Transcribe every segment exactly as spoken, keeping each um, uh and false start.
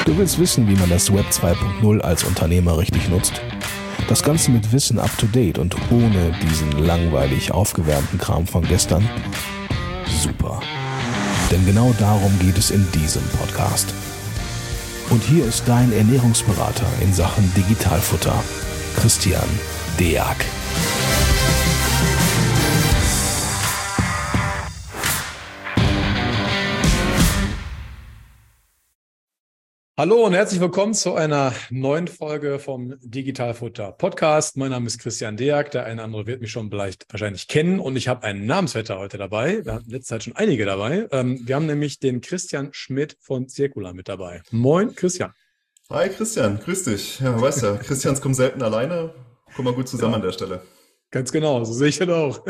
Du willst wissen, wie man das Web zwei Punkt null als Unternehmer richtig nutzt? Das Ganze mit Wissen up to date und ohne diesen langweilig aufgewärmten Kram von gestern? Super. Denn genau darum geht es in diesem Podcast. Und hier ist dein Ernährungsberater in Sachen Digitalfutter, Christian Deak. Hallo und herzlich willkommen zu einer neuen Folge vom Digitalfutter Podcast. Mein Name ist Christian Deak, der eine oder andere wird mich schon vielleicht wahrscheinlich kennen und ich habe einen Namensvetter heute dabei. Wir hatten in letzter Zeit schon einige dabei. Wir haben nämlich den Christian Schmidt von Circular mit dabei. Moin Christian. Hi Christian, grüß dich. Ja, weißt ja, Christians kommen selten alleine. Kommen wir gut zusammen ja, an der Stelle. Ganz genau, so sehe ich das auch.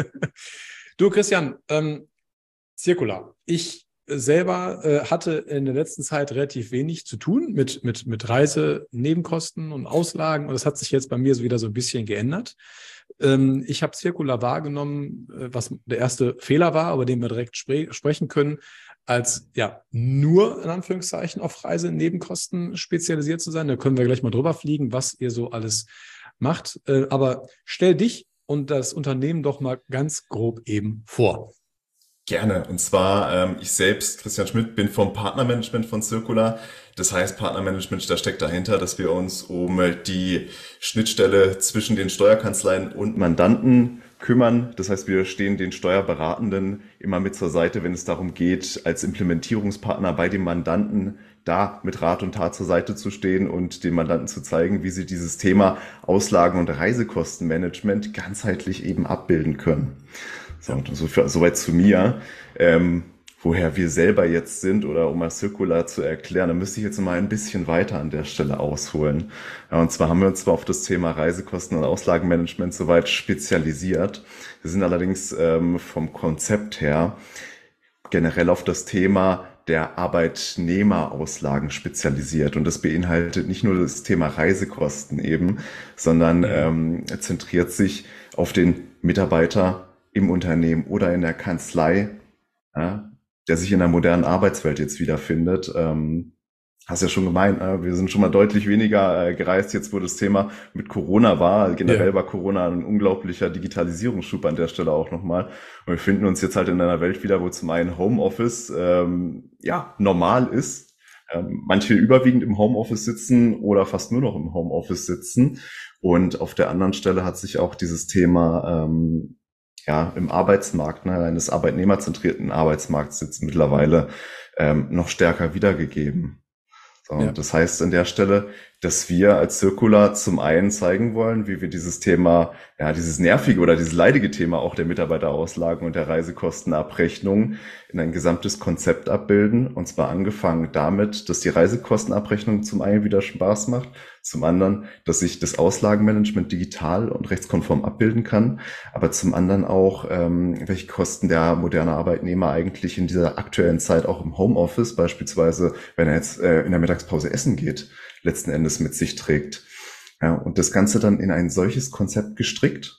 Du Christian, ähm, Circular. Ich selber äh, hatte in der letzten Zeit relativ wenig zu tun mit, mit, mit Reisenebenkosten und Auslagen und das hat sich jetzt bei mir so wieder so ein bisschen geändert. Ähm, ich habe Circular wahrgenommen, äh, was der erste Fehler war, über den wir direkt spre- sprechen können, als ja nur in Anführungszeichen auf Reisenebenkosten spezialisiert zu sein. Da können wir gleich mal drüber fliegen, was ihr so alles macht. Äh, aber stell dich und das Unternehmen doch mal ganz grob eben vor. Gerne. Und zwar, ähm, ich selbst, Christian Schmidt, bin vom Partnermanagement von Circular. Das heißt, Partnermanagement, da steckt dahinter, dass wir uns um die Schnittstelle zwischen den Steuerkanzleien und Mandanten kümmern. Das heißt, wir stehen den Steuerberatenden immer mit zur Seite, wenn es darum geht, als Implementierungspartner bei dem Mandanten da mit Rat und Tat zur Seite zu stehen und den Mandanten zu zeigen, wie sie dieses Thema Auslagen- und Reisekostenmanagement ganzheitlich eben abbilden können. So, und so für, soweit zu mir, ähm, woher wir selber jetzt sind oder um mal Circular zu erklären, da müsste ich jetzt mal ein bisschen weiter an der Stelle ausholen. Ja, und zwar haben wir uns zwar auf das Thema Reisekosten- und Auslagenmanagement soweit spezialisiert. Wir sind allerdings ähm, vom Konzept her generell auf das Thema der Arbeitnehmerauslagen spezialisiert. Und das beinhaltet nicht nur das Thema Reisekosten eben, sondern ähm, zentriert sich auf den Mitarbeiter im Unternehmen oder in der Kanzlei, ja, der sich in der modernen Arbeitswelt jetzt wiederfindet. Ähm, hast ja schon gemeint, äh, wir sind schon mal deutlich weniger äh, gereist, jetzt wo das Thema mit Corona war. Generell ja. war Corona ein unglaublicher Digitalisierungsschub an der Stelle auch nochmal. Und wir finden uns jetzt halt in einer Welt wieder, wo zum einen Homeoffice ähm, ja normal ist. Ähm, manche überwiegend im Homeoffice sitzen oder fast nur noch im Homeoffice sitzen. Und auf der anderen Stelle hat sich auch dieses Thema ähm, ja, im Arbeitsmarkt, ne, eines arbeitnehmerzentrierten Arbeitsmarkts jetzt mittlerweile ähm, noch stärker wiedergegeben. So, ja. Das heißt an der Stelle, dass wir als Circular zum einen zeigen wollen, wie wir dieses Thema, ja, dieses nervige oder dieses leidige Thema auch der Mitarbeiterauslagen und der Reisekostenabrechnung in ein gesamtes Konzept abbilden. Und zwar angefangen damit, dass die Reisekostenabrechnung zum einen wieder Spaß macht, zum anderen, dass ich das Auslagenmanagement digital und rechtskonform abbilden kann, aber zum anderen auch, ähm, welche Kosten der moderne Arbeitnehmer eigentlich in dieser aktuellen Zeit auch im Homeoffice, beispielsweise, wenn er jetzt äh, in der Mittagspause essen geht, letzten Endes mit sich trägt. Ja, und das Ganze dann in ein solches Konzept gestrickt,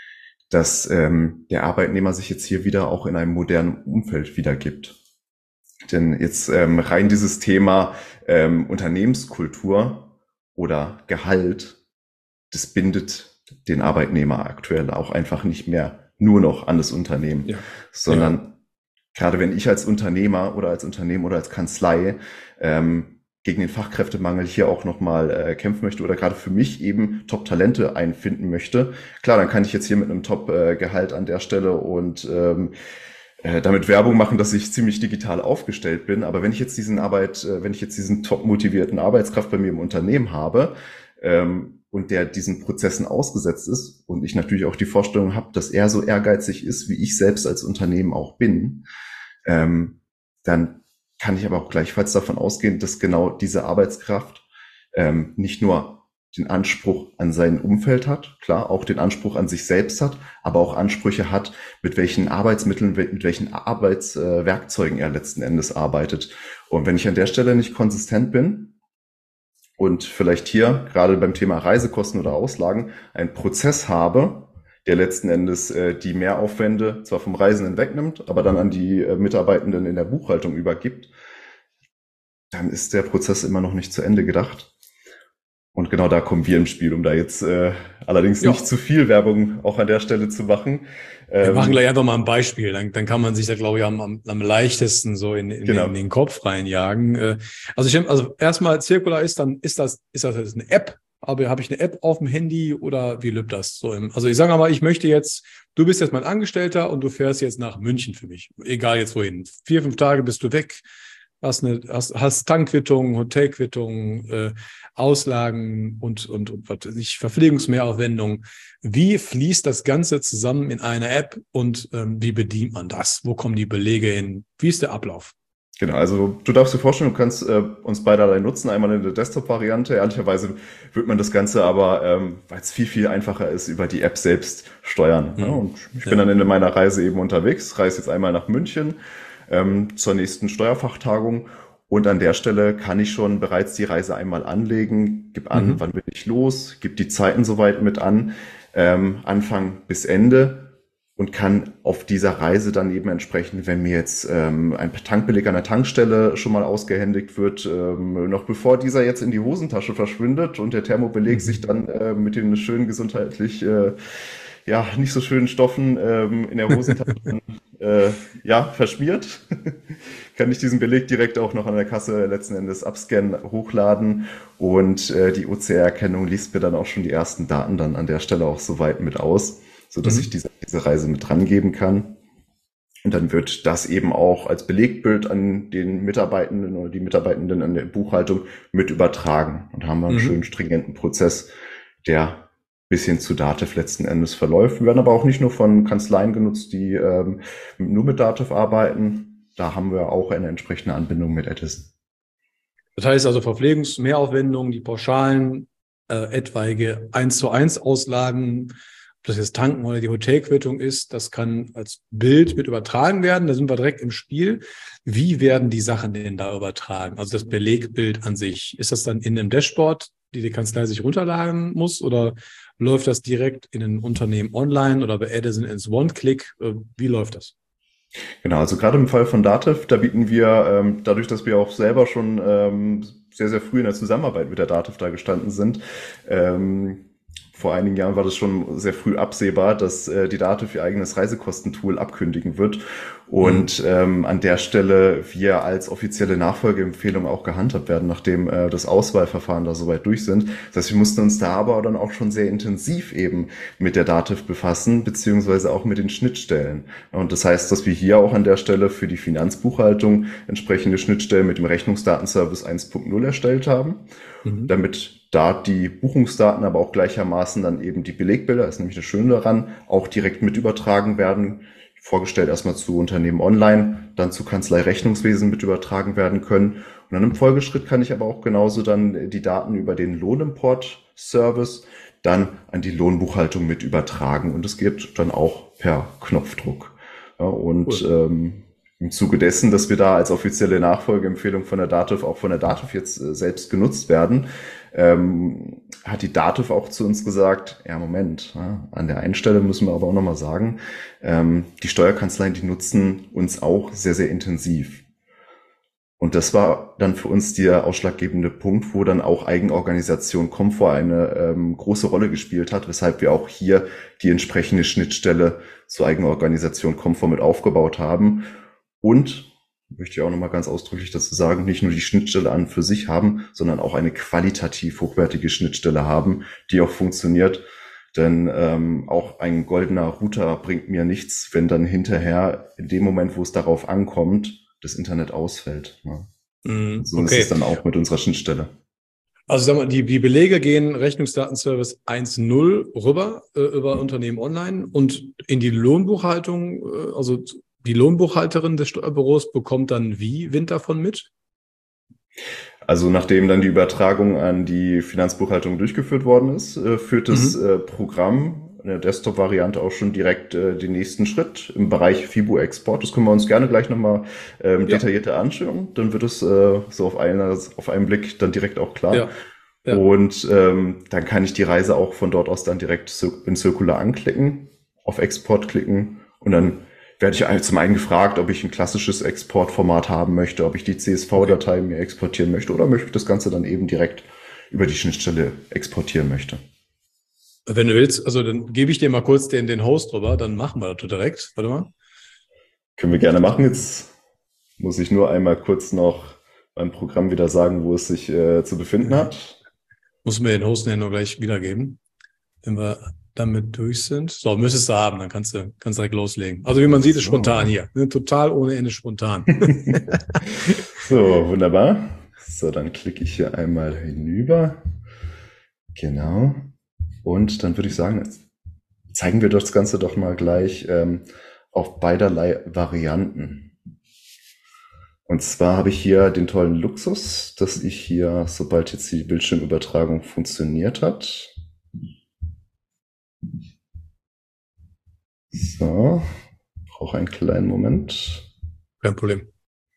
dass ähm, der Arbeitnehmer sich jetzt hier wieder auch in einem modernen Umfeld wiedergibt. Denn jetzt ähm, rein dieses Thema ähm, Unternehmenskultur oder Gehalt, das bindet den Arbeitnehmer aktuell auch einfach nicht mehr nur noch an das Unternehmen, ja. sondern ja. gerade wenn ich als Unternehmer oder als Unternehmen oder als Kanzlei ähm, gegen den Fachkräftemangel hier auch nochmal äh, kämpfen möchte oder gerade für mich eben Top-Talente einfinden möchte, klar, dann kann ich jetzt hier mit einem Top-Gehalt an der Stelle und ähm, äh, damit Werbung machen, dass ich ziemlich digital aufgestellt bin. Aber wenn ich jetzt diesen Arbeit, äh, wenn ich jetzt diesen top-motivierten Arbeitskraft bei mir im Unternehmen habe ähm, und der diesen Prozessen ausgesetzt ist und ich natürlich auch die Vorstellung habe, dass er so ehrgeizig ist, wie ich selbst als Unternehmen auch bin, ähm, dann kann ich aber auch gleichfalls davon ausgehen, dass genau diese Arbeitskraft ähm, nicht nur den Anspruch an sein Umfeld hat, klar, auch den Anspruch an sich selbst hat, aber auch Ansprüche hat, mit welchen Arbeitsmitteln, mit welchen Arbeitswerkzeugen äh, er letzten Endes arbeitet. Und wenn ich an der Stelle nicht konsistent bin und vielleicht hier gerade beim Thema Reisekosten oder Auslagen einen Prozess habe, der letzten Endes äh, die Mehraufwände zwar vom Reisenden wegnimmt, aber dann an die äh, Mitarbeitenden in der Buchhaltung übergibt, dann ist der Prozess immer noch nicht zu Ende gedacht. Und genau da kommen wir im Spiel, um da jetzt äh, allerdings Ja. nicht zu viel Werbung auch an der Stelle zu machen. Wir Ähm, machen gleich einfach mal ein Beispiel, dann, dann kann man sich da, glaube ich, am, am, am leichtesten so in, in, Genau. in den Kopf reinjagen. Äh, Also ich also erstmal Circular ist dann, ist das, ist das jetzt eine App? Aber habe ich eine App auf dem Handy oder wie läuft das so? Im, also ich sage mal, ich möchte jetzt, du bist jetzt mein Angestellter und du fährst jetzt nach München für mich. Egal jetzt wohin. Vier, fünf Tage bist du weg. Hast eine, hast, hast Tankquittung, Hotelquittung, äh, Auslagen und, und, und was weiß ich, Verpflegungsmehraufwendungen. Wie fließt das Ganze zusammen in einer App und ähm, wie bedient man das? Wo kommen die Belege hin? Wie ist der Ablauf? Genau, also du darfst dir vorstellen, du kannst äh, uns beiderlei nutzen, einmal in der Desktop-Variante. Ehrlicherweise wird man das Ganze aber, ähm, weil es viel, viel einfacher ist, über die App selbst steuern. Mhm. Ja, und ich Ja. bin dann in meiner Reise eben unterwegs, reise jetzt einmal nach München ähm, zur nächsten Steuerfachtagung und an der Stelle kann ich schon bereits die Reise einmal anlegen, gib an, Mhm. wann bin ich los, gib die Zeiten soweit mit an, ähm, Anfang bis Ende. Und kann auf dieser Reise dann eben entsprechend, wenn mir jetzt ähm, ein Tankbeleg an der Tankstelle schon mal ausgehändigt wird, ähm, noch bevor dieser jetzt in die Hosentasche verschwindet und der Thermobeleg Mhm. sich dann äh, mit den schönen gesundheitlich, äh, ja, nicht so schönen Stoffen ähm, in der Hosentasche äh, ja, verschmiert, kann ich diesen Beleg direkt auch noch an der Kasse letzten Endes abscannen, hochladen und äh, die O C R-Erkennung liest mir dann auch schon die ersten Daten dann an der Stelle auch soweit mit aus, so dass Mhm. ich diese, diese Reise mit dran geben kann. Und dann wird das eben auch als Belegbild an den Mitarbeitenden oder die Mitarbeitenden an der Buchhaltung mit übertragen. Und haben wir einen Mhm. schönen stringenten Prozess, der bis hin zu Dativ letzten Endes verläuft. Wir werden aber auch nicht nur von Kanzleien genutzt, die ähm, nur mit Dativ arbeiten. Da haben wir auch eine entsprechende Anbindung mit Edison. Das heißt also Verpflegungsmehraufwendungen, die Pauschalen, äh, etwaige eins zu eins Auslagen, ob das jetzt Tanken oder die Hotelquittung ist, das kann als Bild mit übertragen werden. Da sind wir direkt im Spiel. Wie werden die Sachen denn da übertragen? Also das Belegbild an sich. Ist das dann in einem Dashboard, die die Kanzlei sich runterladen muss, oder läuft das direkt in ein Unternehmen online oder bei Edison ins One-Click? Äh, Wie läuft das? Genau, also gerade im Fall von Dativ, da bieten wir, ähm, dadurch, dass wir auch selber schon ähm, sehr, sehr früh in der Zusammenarbeit mit der Dativ da gestanden sind, ähm, vor einigen Jahren war das schon sehr früh absehbar, dass äh, die Dativ ihr eigenes Reisekostentool abkündigen wird und mhm. ähm, an der Stelle wir als offizielle Nachfolgeempfehlung auch gehandhabt werden, nachdem äh, das Auswahlverfahren da soweit durch sind. Das heißt, wir mussten uns da aber dann auch schon sehr intensiv eben mit der Dativ befassen, beziehungsweise auch mit den Schnittstellen. Und das heißt, dass wir hier auch an der Stelle für die Finanzbuchhaltung entsprechende Schnittstellen mit dem Rechnungsdatenservice eins punkt null erstellt haben, mhm. damit da die Buchungsdaten, aber auch gleichermaßen dann eben die Belegbilder, ist nämlich das Schöne daran, auch direkt mit übertragen werden. Vorgestellt erstmal zu Unternehmen online, dann zu Kanzlei Rechnungswesen mit übertragen werden können. Und dann im Folgeschritt kann ich aber auch genauso dann die Daten über den Lohnimport-Service dann an die Lohnbuchhaltung mit übertragen. Und das geht dann auch per Knopfdruck. Ja, und cool. ähm, im Zuge dessen, dass wir da als offizielle Nachfolgeempfehlung von der Dativ auch von der Dativ jetzt äh, selbst genutzt werden, ähm, hat die Dativ auch zu uns gesagt, ja Moment, ja, an der einen Stelle müssen wir aber auch nochmal sagen, ähm, die Steuerkanzleien, die nutzen uns auch sehr, sehr intensiv. Und das war dann für uns der ausschlaggebende Punkt, wo dann auch Eigenorganisation Komfort eine ähm, große Rolle gespielt hat, weshalb wir auch hier die entsprechende Schnittstelle zur Eigenorganisation Komfort mit aufgebaut haben. Und, möchte ich auch nochmal ganz ausdrücklich dazu sagen, nicht nur die Schnittstelle an für sich haben, sondern auch eine qualitativ hochwertige Schnittstelle haben, die auch funktioniert. Denn ähm, auch ein goldener Router bringt mir nichts, wenn dann hinterher in dem Moment, wo es darauf ankommt, das Internet ausfällt. Ja. Mm, so okay. Ist es dann auch mit unserer Schnittstelle. Also sag mal, die, die Belege gehen Rechnungsdatenservice eins punkt null rüber äh, über Unternehmen online und in die Lohnbuchhaltung, äh, also die Lohnbuchhalterin des Steuerbüros bekommt dann wie Wind davon mit? Also nachdem dann die Übertragung an die Finanzbuchhaltung durchgeführt worden ist, äh, führt das mhm. äh, Programm in der Desktop-Variante auch schon direkt äh, den nächsten Schritt im Bereich FIBO-Export. Das können wir uns gerne gleich nochmal ähm, ja. detaillierter anschauen. Dann wird es äh, so auf, einer, auf einen Blick dann direkt auch klar. Ja. Ja. Und ähm, dann kann ich die Reise auch von dort aus dann direkt in Circular anklicken, auf Export klicken und dann werde ich zum einen gefragt, ob ich ein klassisches Exportformat haben möchte, ob ich die C S V-Datei mir exportieren möchte oder möchte ich das Ganze dann eben direkt über die Schnittstelle exportieren möchte. Wenn du willst, also dann gebe ich dir mal kurz den, den Host drüber, dann machen wir das direkt. Warte mal. Können wir gerne machen. Jetzt muss ich nur einmal kurz noch beim Programm wieder sagen, wo es sich äh, zu befinden hat. Muss mir den Host nur gleich wiedergeben, wenn wir damit durch sind. So, müsstest du haben, dann kannst du, kannst du direkt loslegen. Also wie man sieht, ist So. spontan hier. Total ohne Ende spontan. So, wunderbar. So, dann klicke ich hier einmal hinüber. Genau. Und dann würde ich sagen, jetzt zeigen wir das Ganze doch mal gleich ähm, auf beiderlei Varianten. Und zwar habe ich hier den tollen Luxus, dass ich hier, sobald jetzt die Bildschirmübertragung funktioniert hat. So, brauche einen kleinen Moment. Kein Problem.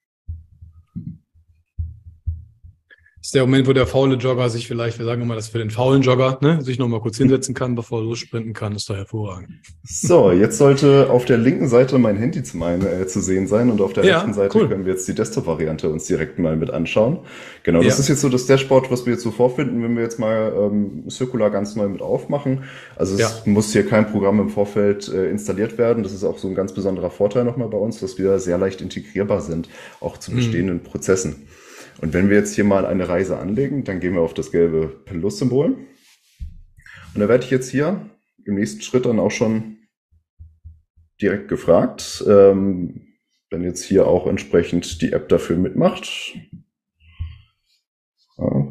Das ist der Moment, wo der faule Jogger sich vielleicht, wir sagen immer, dass für den faulen Jogger, ne, sich noch mal kurz hinsetzen kann, bevor er lossprinten kann, ist doch hervorragend. So, jetzt sollte auf der linken Seite mein Handy zum einen äh, zu sehen sein und auf der Ja, rechten Seite cool. können wir jetzt die Desktop-Variante uns direkt mal mit anschauen. Genau, das Ja. ist jetzt so das Dashboard, was wir jetzt so vorfinden, wenn wir jetzt mal ähm, Circular ganz neu mit aufmachen. Also es Ja. muss hier kein Programm im Vorfeld äh, installiert werden. Das ist auch so ein ganz besonderer Vorteil nochmal bei uns, dass wir sehr leicht integrierbar sind, auch zu bestehenden Prozessen. Und wenn wir jetzt hier mal eine Reise anlegen, dann gehen wir auf das gelbe Plus-Symbol. Und da werde ich jetzt hier im nächsten Schritt dann auch schon direkt gefragt, ähm, wenn jetzt hier auch entsprechend die App dafür mitmacht. Ja.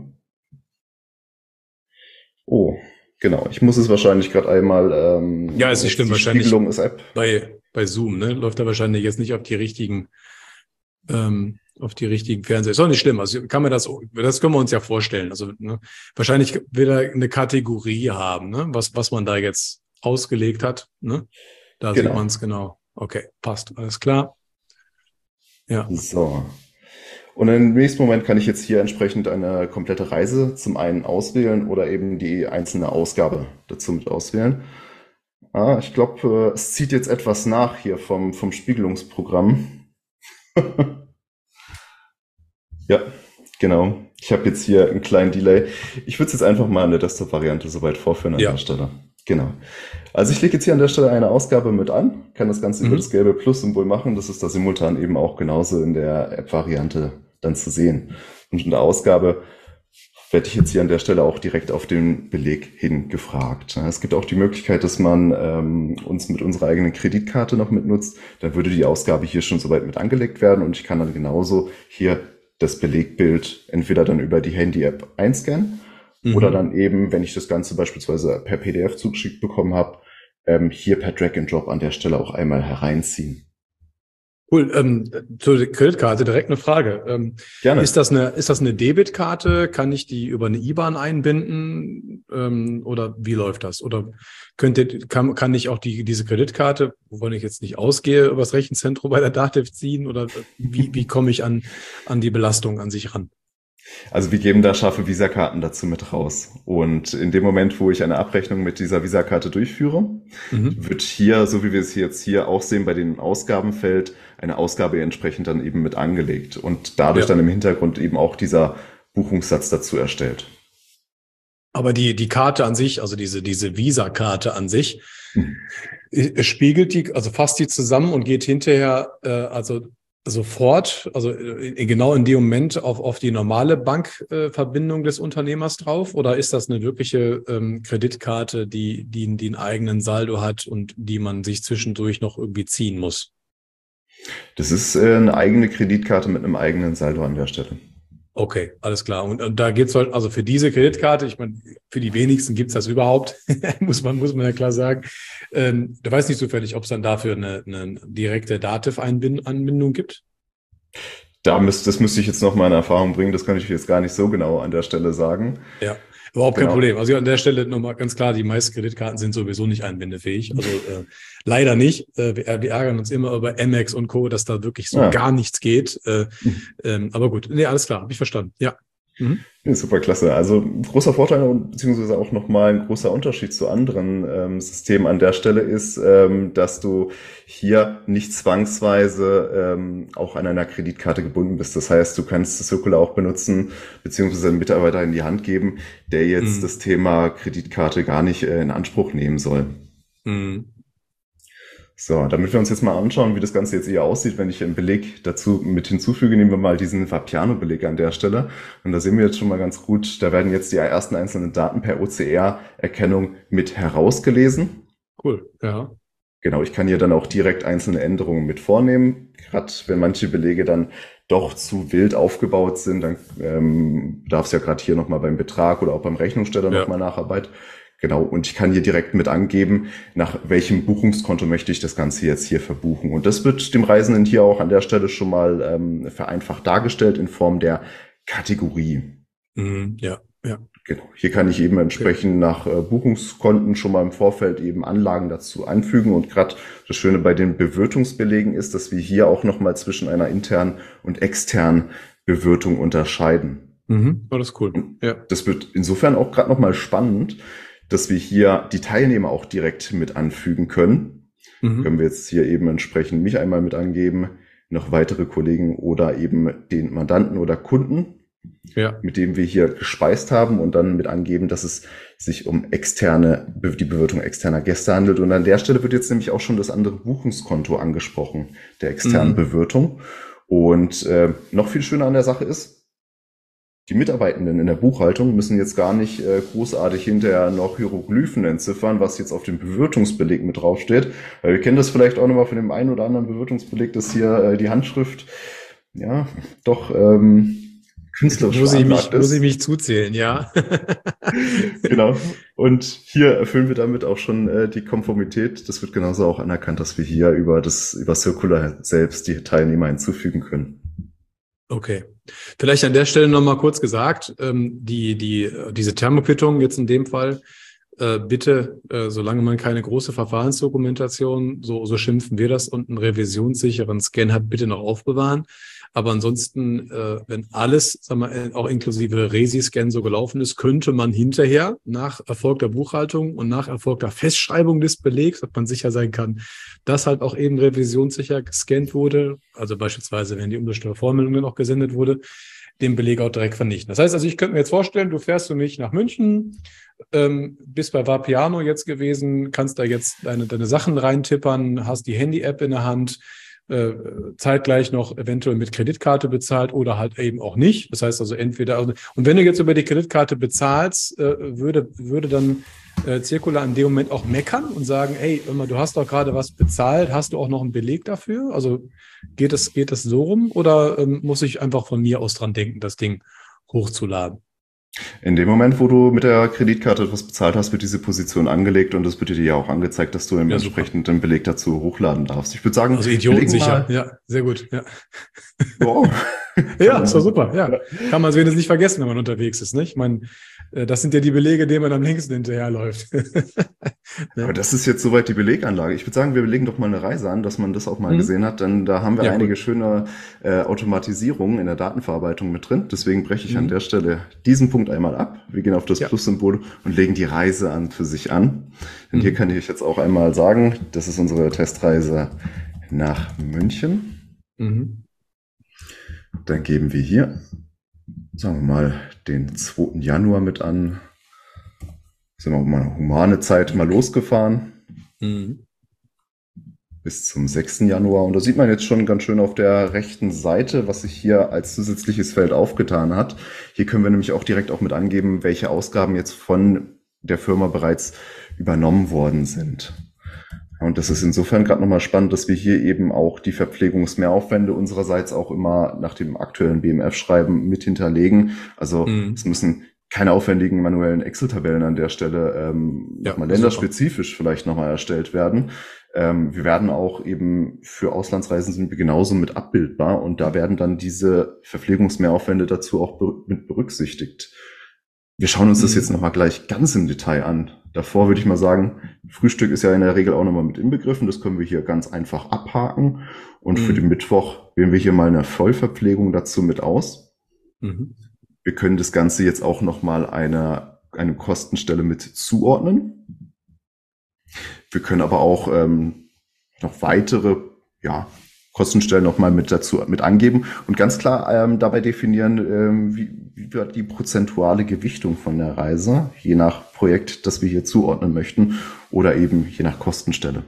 Oh, genau. Ich muss es wahrscheinlich gerade einmal. Ähm, Ja, ist nicht schlimm, die wahrscheinlich. Spiegelung ist App. Bei, bei Zoom, ne, läuft er wahrscheinlich jetzt nicht auf die richtigen, ähm, auf die richtigen Fernseher. Ist auch nicht schlimm. Also kann man das, das können wir uns ja vorstellen. Also ne, wahrscheinlich will er eine Kategorie haben, ne, was, was man da jetzt ausgelegt hat. Ne? Da Genau. sieht man es genau. Okay, passt, alles klar. Ja. So. Und im nächsten Moment kann ich jetzt hier entsprechend eine komplette Reise zum einen auswählen oder eben die einzelne Ausgabe dazu mit auswählen. Ah, ich glaube, es zieht jetzt etwas nach hier vom, vom Spiegelungsprogramm. Ja, genau. Ich habe jetzt hier einen kleinen Delay. Ich würde es jetzt einfach mal in der Desktop-Variante soweit vorführen an Ja. der Stelle. Genau. Also ich lege jetzt hier an der Stelle eine Ausgabe mit an, kann das Ganze Mhm. über das gelbe Plus-Symbol machen. Das ist da simultan eben auch genauso in der App-Variante dann zu sehen. Und in der Ausgabe werde ich jetzt hier an der Stelle auch direkt auf den Beleg hin gefragt. Es gibt auch die Möglichkeit, dass man ähm, uns mit unserer eigenen Kreditkarte noch mitnutzt. Dann würde die Ausgabe hier schon soweit mit angelegt werden und ich kann dann genauso hier das Belegbild entweder dann über die Handy-App einscannen Mhm. oder dann eben, wenn ich das Ganze beispielsweise per P D F zugeschickt bekommen habe, ähm, hier per Drag and Drop an der Stelle auch einmal hereinziehen. Cool. Ähm, zur Kreditkarte direkt eine Frage. Ähm, Gerne. Ist das eine, ist das eine Debitkarte? Kann ich die über eine I B A N einbinden? Ähm, oder wie läuft das? Oder könnte, kann, kann ich auch die, diese Kreditkarte, wovon ich jetzt nicht ausgehe, übers Rechenzentrum bei der DATEV ziehen? Oder wie, wie komme ich an, an die Belastung an sich ran? Also wir geben da scharfe Visakarten dazu mit raus. Und in dem Moment, wo ich eine Abrechnung mit dieser Visakarte durchführe, Mhm. wird hier, so wie wir es jetzt hier auch sehen, bei dem Ausgabenfeld eine Ausgabe entsprechend dann eben mit angelegt und dadurch Ja. dann im Hintergrund eben auch dieser Buchungssatz dazu erstellt. Aber die, die Karte an sich, also diese, diese Visa-Karte an sich, Hm. äh, spiegelt die, also fasst die zusammen und geht hinterher, äh, also sofort, also äh, genau in dem Moment auf, auf die normale Bankverbindung äh, Verbindung des Unternehmers drauf? Oder ist das eine wirkliche ähm, Kreditkarte, die, die, die einen eigenen Saldo hat und die man sich zwischendurch noch irgendwie ziehen muss? Das ist äh, eine eigene Kreditkarte mit einem eigenen Saldo an der Stelle. Okay, alles klar. Und, und da geht's halt, also für diese Kreditkarte, ich meine, für die wenigsten gibt's das überhaupt, muss man, muss man ja klar sagen. Ähm, du weißt nicht zufällig, ob es dann dafür eine, eine direkte Dativ-Anbindung gibt? Da müsst, das müsste ich jetzt noch mal in Erfahrung bringen. Das kann ich jetzt gar nicht so genau an der Stelle sagen. Ja, überhaupt kein Genau. Problem. Also an der Stelle nochmal ganz klar, die meisten Kreditkarten sind sowieso nicht einbindefähig. Also äh, leider nicht. Äh, wir, wir ärgern uns immer über Amex und Co., dass da wirklich so Ja. gar nichts geht. Äh, Mhm. ähm, aber gut, nee, alles klar, habe ich verstanden. Ja. Mhm. Ja, super klasse. Also ein großer Vorteil und beziehungsweise auch nochmal ein großer Unterschied zu anderen ähm, Systemen an der Stelle ist, ähm, dass du hier nicht zwangsweise ähm, auch an einer Kreditkarte gebunden bist. Das heißt, du kannst das Circular auch benutzen, beziehungsweise einen Mitarbeiter in die Hand geben, der jetzt Mhm. das Thema Kreditkarte gar nicht äh, in Anspruch nehmen soll. Mhm. So, damit wir uns jetzt mal anschauen, wie das Ganze jetzt eher aussieht, wenn ich einen Beleg dazu mit hinzufüge, nehmen wir mal diesen Vapiano-Beleg an der Stelle. Und da sehen wir jetzt schon mal ganz gut, da werden jetzt die ersten einzelnen Daten per O C R-Erkennung mit herausgelesen. Cool, ja. Genau, ich kann hier dann auch direkt einzelne Änderungen mit vornehmen. Gerade wenn manche Belege dann doch zu wild aufgebaut sind, dann ähm, darf es ja gerade hier nochmal beim Betrag oder auch beim Rechnungssteller Ja. nochmal Nacharbeit. Genau, und ich kann hier direkt mit angeben, nach welchem Buchungskonto möchte ich das Ganze jetzt hier verbuchen. Und das wird dem Reisenden hier auch an der Stelle schon mal ähm, vereinfacht dargestellt in Form der Kategorie. Mhm. Ja, ja. Genau, hier kann ich eben entsprechend okay. nach äh, Buchungskonten schon mal im Vorfeld eben Anlagen dazu anfügen. Und gerade das Schöne bei den Bewirtungsbelegen ist, dass wir hier auch nochmal zwischen einer internen und externen Bewirtung unterscheiden. Mhm. Oh, das ist cool. Ja. Das wird insofern auch gerade nochmal spannend, dass wir hier die Teilnehmer auch direkt mit anfügen können. Mhm. Können wir jetzt hier eben entsprechend mich einmal mit angeben, noch weitere Kollegen oder eben den Mandanten oder Kunden, ja. mit dem wir hier gespeist haben und dann mit angeben, dass es sich um externe, die Bewirtung externer Gäste handelt. Und an der Stelle wird jetzt nämlich auch schon das andere Buchungskonto angesprochen, der externen mhm. Bewirtung. Und äh, noch viel schöner an der Sache ist, die Mitarbeitenden in der Buchhaltung müssen jetzt gar nicht äh, großartig hinterher noch Hieroglyphen entziffern, was jetzt auf dem Bewirtungsbeleg mit draufsteht. Weil wir kennen das vielleicht auch nochmal von dem einen oder anderen Bewirtungsbeleg, dass hier äh, die Handschrift ja doch ähm, künstlerisch muss ich mich, ist. Muss ich mich zuzählen, ja. Genau. Und hier erfüllen wir damit auch schon äh, die Konformität. Das wird genauso auch anerkannt, dass wir hier über das über Circular selbst die Teilnehmer hinzufügen können. Okay. Vielleicht an der Stelle nochmal kurz gesagt, ähm, die, die, diese Thermoquittung jetzt in dem Fall, äh, bitte, äh, solange man keine große Verfahrensdokumentation, so, so schimpfen wir das, und einen revisionssicheren Scan hat, bitte noch aufbewahren. Aber ansonsten, äh, wenn alles, sagen wir, auch inklusive Resi-Scan so gelaufen ist, könnte man hinterher nach erfolgter Buchhaltung und nach erfolgter Festschreibung des Belegs, dass man sicher sein kann, dass halt auch eben revisionssicher gescannt wurde, also beispielsweise, wenn die Umsatzsteuervoranmeldung dann auch gesendet wurde, den Beleg auch direkt vernichten. Das heißt also, ich könnte mir jetzt vorstellen, du fährst für mich nach München, ähm, bist bei Vapiano jetzt gewesen, kannst da jetzt deine, deine Sachen reintippern, hast die Handy-App in der Hand, äh, zeitgleich noch eventuell mit Kreditkarte bezahlt oder halt eben auch nicht. Das heißt also entweder, also, und wenn du jetzt über die Kreditkarte bezahlst, äh, würde, würde dann äh, Circular in dem Moment auch meckern und sagen, hey, immer, du hast doch gerade was bezahlt, hast du auch noch einen Beleg dafür? Also geht es, geht es so rum oder ähm, muss ich einfach von mir aus dran denken, das Ding hochzuladen? In dem Moment, wo du mit der Kreditkarte etwas bezahlt hast, wird diese Position angelegt und es wird dir ja auch angezeigt, dass du im ja, entsprechenden Beleg dazu hochladen darfst. Ich würde sagen, also idiotensicher, ja, sehr gut. Ja, wow. Ja, ist doch super. Ja, kann man es nicht vergessen, wenn man unterwegs ist, nicht? Ich meine, das sind ja die Belege, denen man am längsten hinterherläuft. Ja. Aber das ist jetzt soweit die Beleganlage. Ich würde sagen, wir legen doch mal eine Reise an, dass man das auch mal mhm. gesehen hat, denn da haben wir ja, einige cool. schöne äh, Automatisierungen in der Datenverarbeitung mit drin. Deswegen breche ich mhm. an der Stelle diesen Punkt einmal ab. Wir gehen auf das ja. Plus-Symbol und legen die Reise an für sich an. Denn mhm. hier kann ich jetzt auch einmal sagen, das ist unsere Testreise nach München. Mhm. Dann geben wir hier, sagen wir mal, den zweiten Januar mit an. Sind wir mal eine humane Zeit mal losgefahren. Mhm. Bis zum sechsten Januar. Und da sieht man jetzt schon ganz schön auf der rechten Seite, was sich hier als zusätzliches Feld aufgetan hat. Hier können wir nämlich auch direkt auch mit angeben, welche Ausgaben jetzt von der Firma bereits übernommen worden sind. Und das ist insofern gerade nochmal spannend, dass wir hier eben auch die Verpflegungsmehraufwände unsererseits auch immer nach dem aktuellen B M F-Schreiben mit hinterlegen. Also mhm. es müssen keine aufwendigen manuellen Excel-Tabellen an der Stelle ähm, ja, nochmal länderspezifisch super. vielleicht nochmal erstellt werden. Ähm, wir werden auch eben für Auslandsreisen sind wir genauso mit abbildbar und da werden dann diese Verpflegungsmehraufwände dazu auch be- mit berücksichtigt. Wir schauen uns das jetzt nochmal gleich ganz im Detail an. Davor würde ich mal sagen, Frühstück ist ja in der Regel auch nochmal mit inbegriffen. Das können wir hier ganz einfach abhaken. Und mhm. für den Mittwoch wählen wir hier mal eine Vollverpflegung dazu mit aus. Mhm. Wir können das Ganze jetzt auch nochmal einer, eine Kostenstelle mit zuordnen. Wir können aber auch ähm, noch weitere, ja, Kostenstellen nochmal mit dazu mit angeben und ganz klar ähm, dabei definieren, ähm, wie, wie wird die prozentuale Gewichtung von der Reise, je nach Projekt, das wir hier zuordnen möchten oder eben je nach Kostenstelle.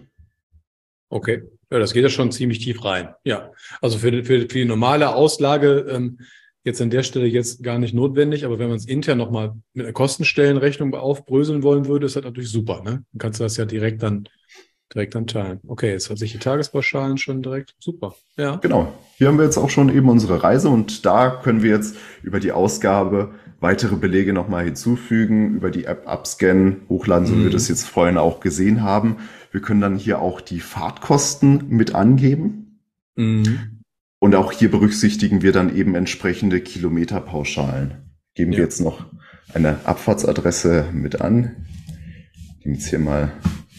Okay, ja, das geht ja schon ziemlich tief rein. Ja, also für, für, für die normale Auslage ähm, jetzt an der Stelle jetzt gar nicht notwendig, aber wenn man es intern nochmal mit einer Kostenstellenrechnung aufbröseln wollen würde, ist das natürlich super, ne? Dann kannst du das ja direkt dann Direkt dann teilen. Okay, jetzt hat sich die Tagespauschalen schon direkt. Super. Ja. Genau. Hier haben wir jetzt auch schon eben unsere Reise und da können wir jetzt über die Ausgabe weitere Belege nochmal hinzufügen, über die App abscannen, hochladen, so wie wir das jetzt vorhin auch gesehen haben. Wir können dann hier auch die Fahrtkosten mit angeben. Mhm. Und auch hier berücksichtigen wir dann eben entsprechende Kilometerpauschalen. Geben ja. wir jetzt noch eine Abfahrtsadresse mit an. Die jetzt hier mal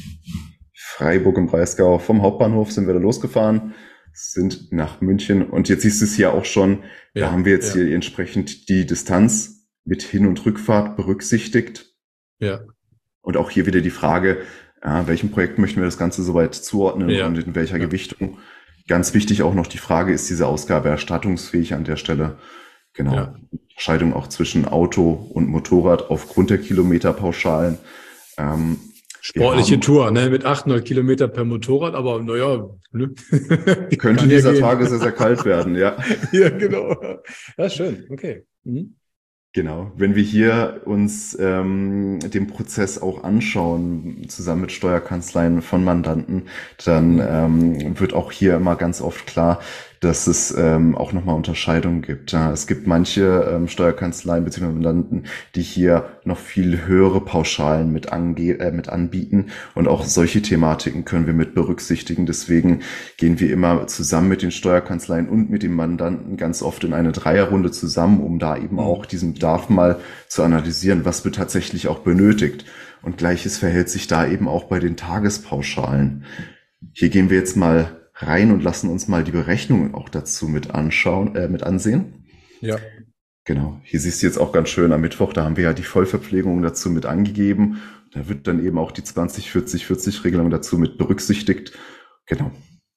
Freiburg im Breisgau. Vom Hauptbahnhof sind wir da losgefahren, sind nach München und jetzt siehst du es hier auch schon, ja, da haben wir jetzt ja. hier entsprechend die Distanz mit Hin- und Rückfahrt berücksichtigt. Ja. Und auch hier wieder die Frage, ja, welchem Projekt möchten wir das Ganze soweit zuordnen ja. und in welcher ja. Gewichtung. Ganz wichtig auch noch die Frage, ist diese Ausgabe erstattungsfähig an der Stelle? Genau. Ja. Unterscheidung auch zwischen Auto und Motorrad aufgrund der Kilometerpauschalen. Ähm, Sportliche haben, Tour, ne, mit achthundert Kilometer per Motorrad, aber naja. Ne? Könnte dieser ja Tage sehr, sehr kalt werden, ja. Ja, genau. Ja, schön, okay. Mhm. Genau, wenn wir hier uns ähm, den Prozess auch anschauen, zusammen mit Steuerkanzleien von Mandanten, dann ähm, wird auch hier immer ganz oft klar, dass es ähm, auch nochmal Unterscheidungen gibt. Ja, es gibt manche ähm, Steuerkanzleien bzw. Mandanten, die hier noch viel höhere Pauschalen mit, ange äh, mit anbieten und auch solche Thematiken können wir mit berücksichtigen. Deswegen gehen wir immer zusammen mit den Steuerkanzleien und mit dem Mandanten ganz oft in eine Dreierrunde zusammen, um da eben auch diesen Bedarf mal zu analysieren, was wird tatsächlich auch benötigt. Und Gleiches verhält sich da eben auch bei den Tagespauschalen. Hier gehen wir jetzt mal rein und lassen uns mal die Berechnungen auch dazu mit anschauen, äh, mit ansehen. Ja. Genau. Hier siehst du jetzt auch ganz schön am Mittwoch, da haben wir ja die Vollverpflegung dazu mit angegeben. Da wird dann eben auch die zwanzig vierzig vierzig Regelung dazu mit berücksichtigt. Genau.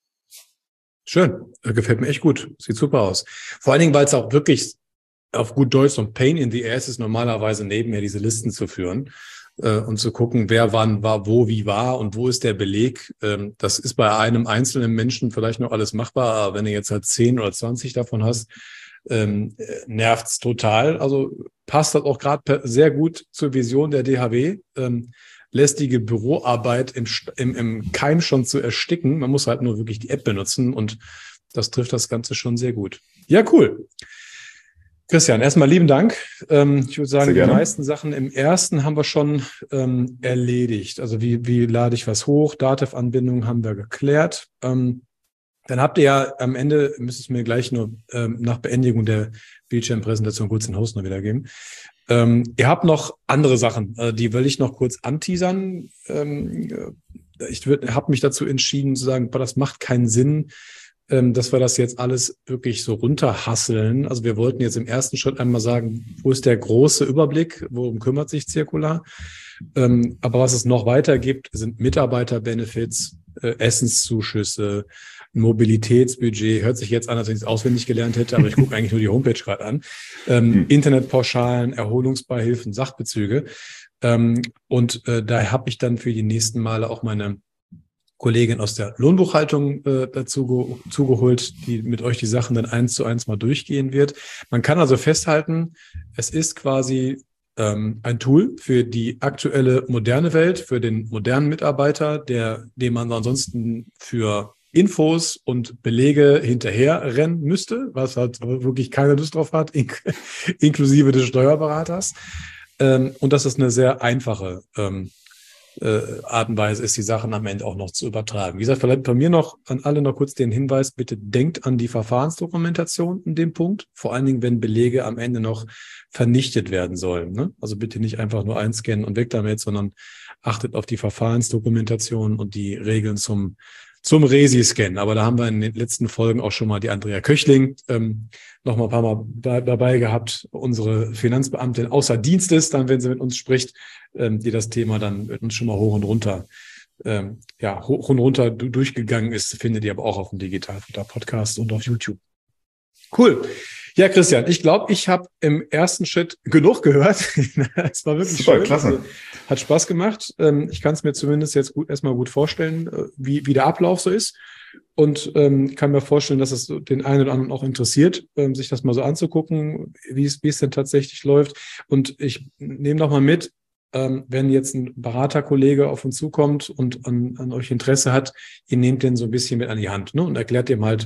Schön. Gefällt mir echt gut. Sieht super aus. Vor allen Dingen, weil es auch wirklich auf gut Deutsch so ein Pain in the Ass ist, normalerweise nebenher diese Listen zu führen. Und zu gucken, wer wann war, wo, wie war und wo ist der Beleg. Das ist bei einem einzelnen Menschen vielleicht noch alles machbar, aber wenn du jetzt halt zehn oder zwanzig davon hast, nervt's total. Also passt das auch gerade sehr gut zur Vision der D H W, lästige Büroarbeit im, im, im Keim schon zu ersticken. Man muss halt nur wirklich die App benutzen und das trifft das Ganze schon sehr gut. Ja, cool. Christian, erstmal lieben Dank. Ähm, ich würde sagen, die meisten Sachen im ersten haben wir schon ähm, erledigt. Also wie, wie lade ich was hoch? Datev-Anbindung haben wir geklärt. Ähm, dann habt ihr ja am Ende, müsst ihr mir gleich nur ähm, nach Beendigung der Bildschirmpräsentation kurz den Host noch wiedergeben. Ähm, ihr habt noch andere Sachen, äh, die will ich noch kurz anteasern. Ähm, ich habe mich dazu entschieden zu sagen, boah, das macht keinen Sinn, dass wir das jetzt alles wirklich so runterhasseln. Also wir wollten jetzt im ersten Schritt einmal sagen, wo ist der große Überblick, worum kümmert sich Circular? Ähm, aber was es noch weiter gibt, sind Mitarbeiterbenefits, äh, Essenszuschüsse, Mobilitätsbudget. Hört sich jetzt an, als wenn ich es auswendig gelernt hätte, aber ich gucke eigentlich nur die Homepage gerade an. Ähm, mhm. Internetpauschalen, Erholungsbeihilfen, Sachbezüge. Ähm, und äh, da habe ich dann für die nächsten Male auch meine Kollegin aus der Lohnbuchhaltung äh, dazu zugeholt, die mit euch die Sachen dann eins zu eins mal durchgehen wird. Man kann also festhalten, es ist quasi ähm, ein Tool für die aktuelle moderne Welt, für den modernen Mitarbeiter, der, dem man ansonsten für Infos und Belege hinterher rennen müsste, was halt wirklich keine Lust drauf hat, ink inklusive des Steuerberaters. Ähm, und das ist eine sehr einfache ähm, Art und Weise ist, die Sachen am Ende auch noch zu übertragen. Wie gesagt, vielleicht von mir noch an alle noch kurz den Hinweis, bitte denkt an die Verfahrensdokumentation in dem Punkt, vor allen Dingen, wenn Belege am Ende noch vernichtet werden sollen. Ne? Also bitte nicht einfach nur einscannen und weg damit, sondern achtet auf die Verfahrensdokumentation und die Regeln zum zum Resi-Scan. Aber da haben wir in den letzten Folgen auch schon mal die Andrea Köchling ähm, noch mal ein paar Mal da, dabei gehabt, unsere Finanzbeamtin außer Dienst ist, dann, wenn sie mit uns spricht, ähm, die das Thema dann mit uns schon mal hoch und runter, ähm, ja, hoch und runter du, durchgegangen ist, findet ihr aber auch auf dem Digitalfutter-Podcast und auf YouTube. Cool. Ja, Christian, ich glaube, ich habe im ersten Schritt genug gehört. Es war wirklich super, schön. Klasse. Hat Spaß gemacht. Ich kann es mir zumindest jetzt gut, erstmal gut vorstellen, wie, wie der Ablauf so ist. Und ähm, kann mir vorstellen, dass es den einen oder anderen auch interessiert, ähm, sich das mal so anzugucken, wie es, wie es denn tatsächlich läuft. Und ich nehme noch mal mit, ähm, wenn jetzt ein Beraterkollege auf uns zukommt und an, an euch Interesse hat, ihr nehmt den so ein bisschen mit an die Hand, ne, und erklärt dem halt,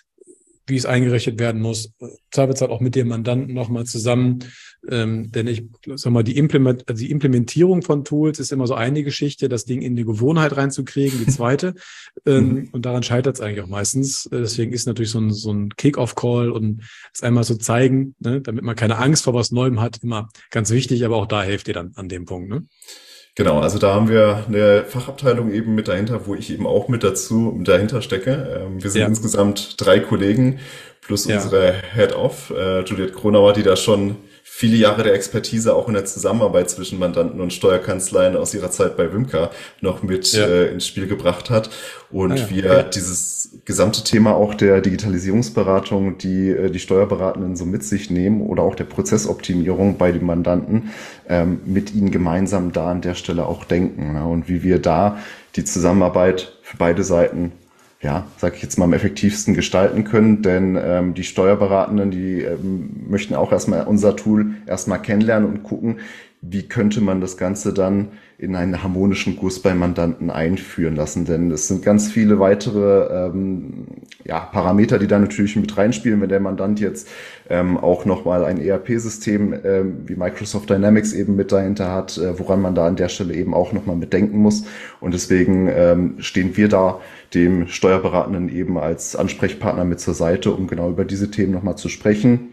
wie es eingerichtet werden muss, teilweise auch mit dem Mandanten nochmal zusammen. Ähm, denn ich sag mal, die, Implement, also die Implementierung von Tools ist immer so eine Geschichte, das Ding in die Gewohnheit reinzukriegen, die zweite. ähm, und daran scheitert es eigentlich auch meistens. Deswegen ist natürlich so ein, so ein Kick-Off-Call und es einmal so zeigen, ne, damit man keine Angst vor was Neuem hat, immer ganz wichtig, aber auch da helft ihr dann an dem Punkt, ne? Genau, also da haben wir eine Fachabteilung eben mit dahinter, wo ich eben auch mit dazu mit dahinter stecke. Wir sind ja. insgesamt drei Kollegen plus ja. unsere Head-Off, äh, Juliette Kronauer, die da schon viele Jahre der Expertise auch in der Zusammenarbeit zwischen Mandanten und Steuerkanzleien aus ihrer Zeit bei Wimka noch mit ja. äh, ins Spiel gebracht hat. Und ah ja, wir okay. dieses gesamte Thema auch der Digitalisierungsberatung, die äh, die Steuerberatenden so mit sich nehmen oder auch der Prozessoptimierung bei den Mandanten, ähm, mit ihnen gemeinsam da an der Stelle auch denken. Ne? Und wie wir da die Zusammenarbeit für beide Seiten, ja, sage ich jetzt mal, am effektivsten gestalten können, denn ähm, die Steuerberatenden, die ähm, möchten auch erstmal unser Tool erstmal kennenlernen und gucken, wie könnte man das Ganze dann in einen harmonischen Guss beim Mandanten einführen lassen, denn es sind ganz viele weitere ähm, ja, Parameter, die da natürlich mit reinspielen, wenn der Mandant jetzt ähm, auch nochmal ein E R P-System ähm, wie Microsoft Dynamics eben mit dahinter hat, äh, woran man da an der Stelle eben auch nochmal mit denken muss, und deswegen ähm, stehen wir da dem Steuerberatenden eben als Ansprechpartner mit zur Seite, um genau über diese Themen nochmal zu sprechen.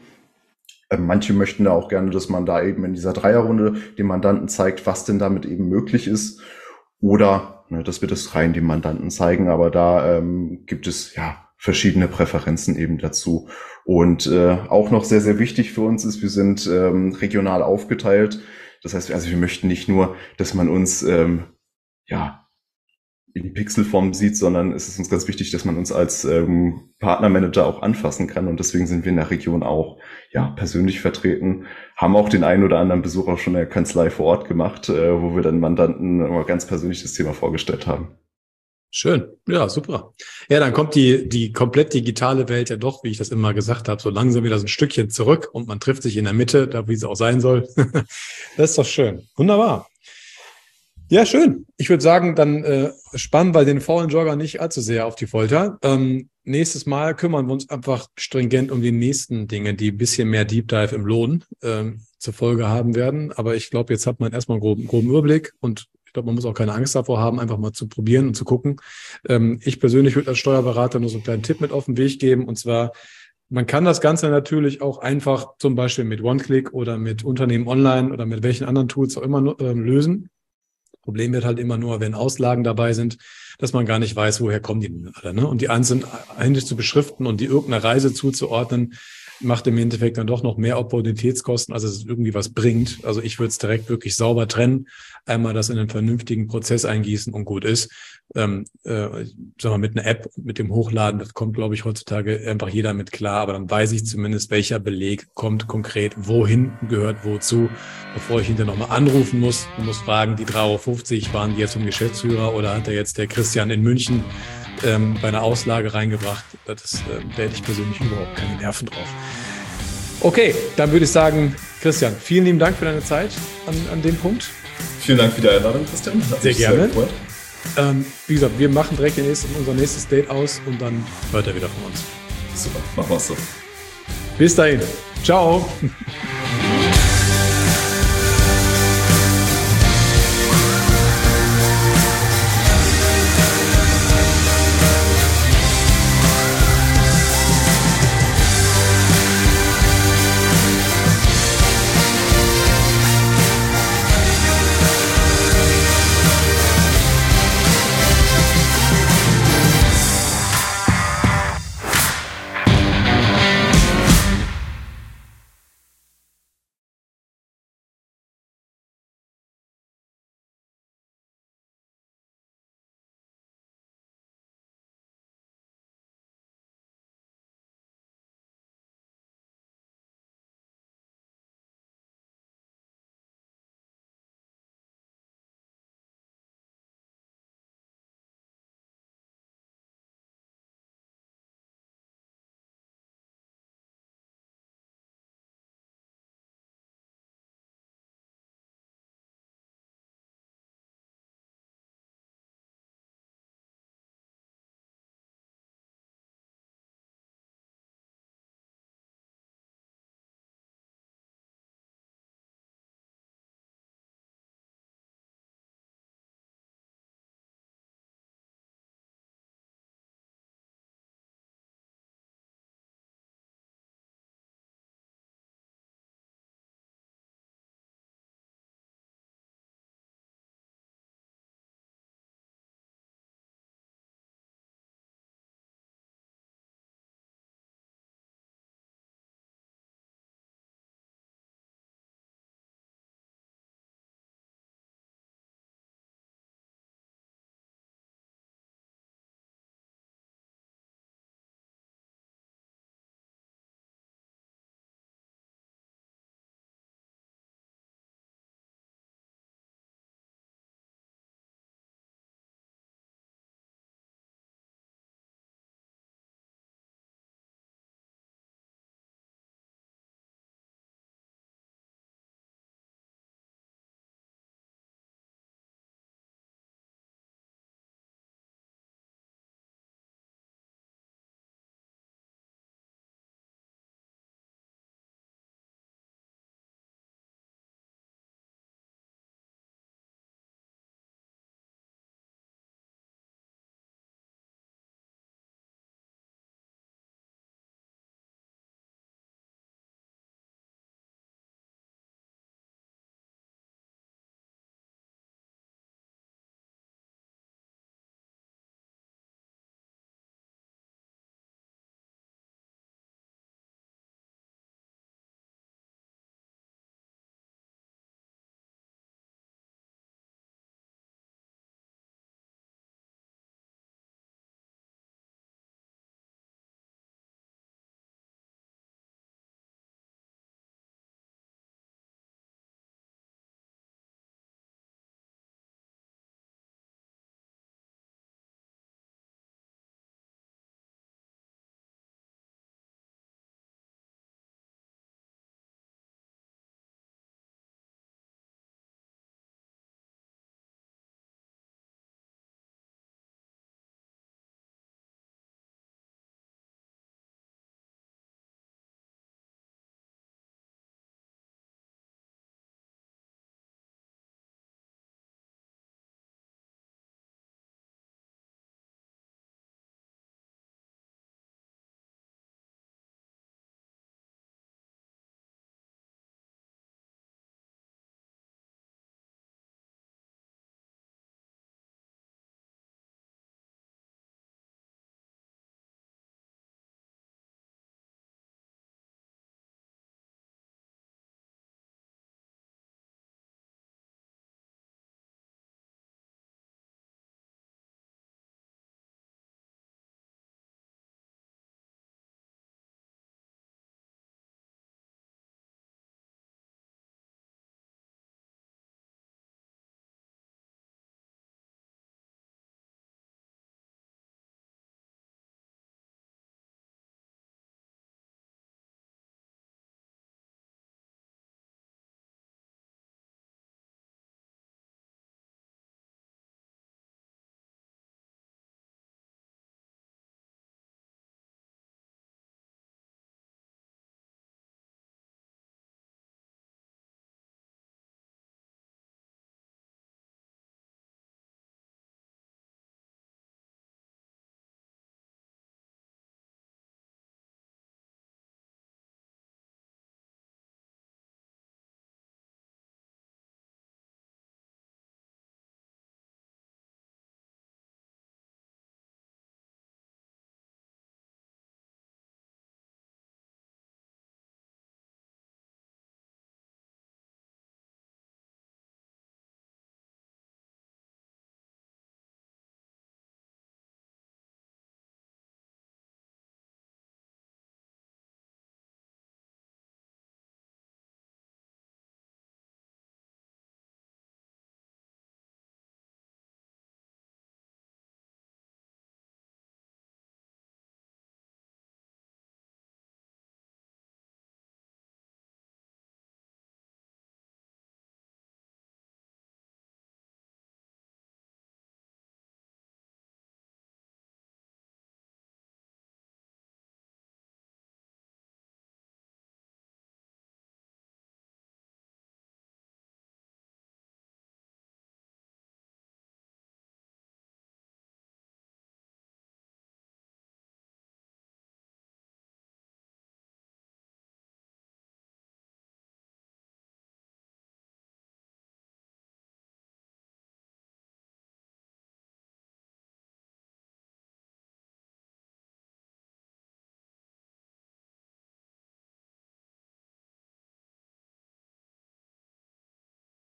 Manche möchten da auch gerne, dass man da eben in dieser Dreierrunde dem Mandanten zeigt, was denn damit eben möglich ist, oder ne, dass wir das rein dem Mandanten zeigen, aber da ähm, gibt es ja verschiedene Präferenzen eben dazu. Und äh, auch noch sehr, sehr wichtig für uns ist, wir sind ähm, regional aufgeteilt. Das heißt, also wir möchten nicht nur, dass man uns ähm, ja in Pixelform sieht, sondern es ist uns ganz wichtig, dass man uns als ähm, Partnermanager auch anfassen kann, und deswegen sind wir in der Region auch ja persönlich vertreten, haben auch den einen oder anderen Besuch auch schon in der Kanzlei vor Ort gemacht, äh, wo wir dann Mandanten immer ganz persönlich das Thema vorgestellt haben. Schön, ja, super. Ja, dann kommt die die komplett digitale Welt ja doch, wie ich das immer gesagt habe, so langsam wieder so ein Stückchen zurück und man trifft sich in der Mitte, da wie es auch sein soll. Das ist doch schön. Wunderbar. Ja, schön. Ich würde sagen, dann äh, spannen wir den faulen Jogger nicht allzu sehr auf die Folter. Ähm, nächstes Mal kümmern wir uns einfach stringent um die nächsten Dinge, die ein bisschen mehr Deep Dive im Lohn ähm, zur Folge haben werden. Aber ich glaube, jetzt hat man erstmal einen groben, groben Überblick, und ich glaube, man muss auch keine Angst davor haben, einfach mal zu probieren und zu gucken. Ähm, ich persönlich würde als Steuerberater nur so einen kleinen Tipp mit auf den Weg geben, und zwar: Man kann das Ganze natürlich auch einfach zum Beispiel mit OneClick oder mit Unternehmen Online oder mit welchen anderen Tools auch immer äh, lösen. Problem wird halt immer nur, wenn Auslagen dabei sind, dass man gar nicht weiß, woher kommen die denn alle, ne? Und die einzeln händisch zu beschriften und die irgendeiner Reise zuzuordnen, macht im Endeffekt dann doch noch mehr Opportunitätskosten, als es irgendwie was bringt. Also ich würde es direkt wirklich sauber trennen, einmal das in einen vernünftigen Prozess eingießen und gut ist. Ähm, äh, sag mal, mit einer App, mit dem Hochladen, das kommt, glaube ich, heutzutage einfach jeder mit klar, aber dann weiß ich zumindest, welcher Beleg kommt konkret wohin, gehört wozu, bevor ich hinterher nochmal anrufen muss und muss fragen, die drei Euro fünfzig waren die jetzt vom Geschäftsführer oder hat er jetzt der Christian in München ähm, bei einer Auslage reingebracht. Das, äh, da hätte ich persönlich überhaupt keine Nerven drauf. Okay, dann würde ich sagen, Christian, vielen lieben Dank für deine Zeit an, an dem Punkt. Vielen Dank für die Einladung, Christian. Hat sehr gerne. Sehr ähm, wie gesagt, wir machen direkt den nächsten, unser nächstes Date aus und dann hört er wieder von uns. Super, machen wir es so. Bis dahin. Ciao.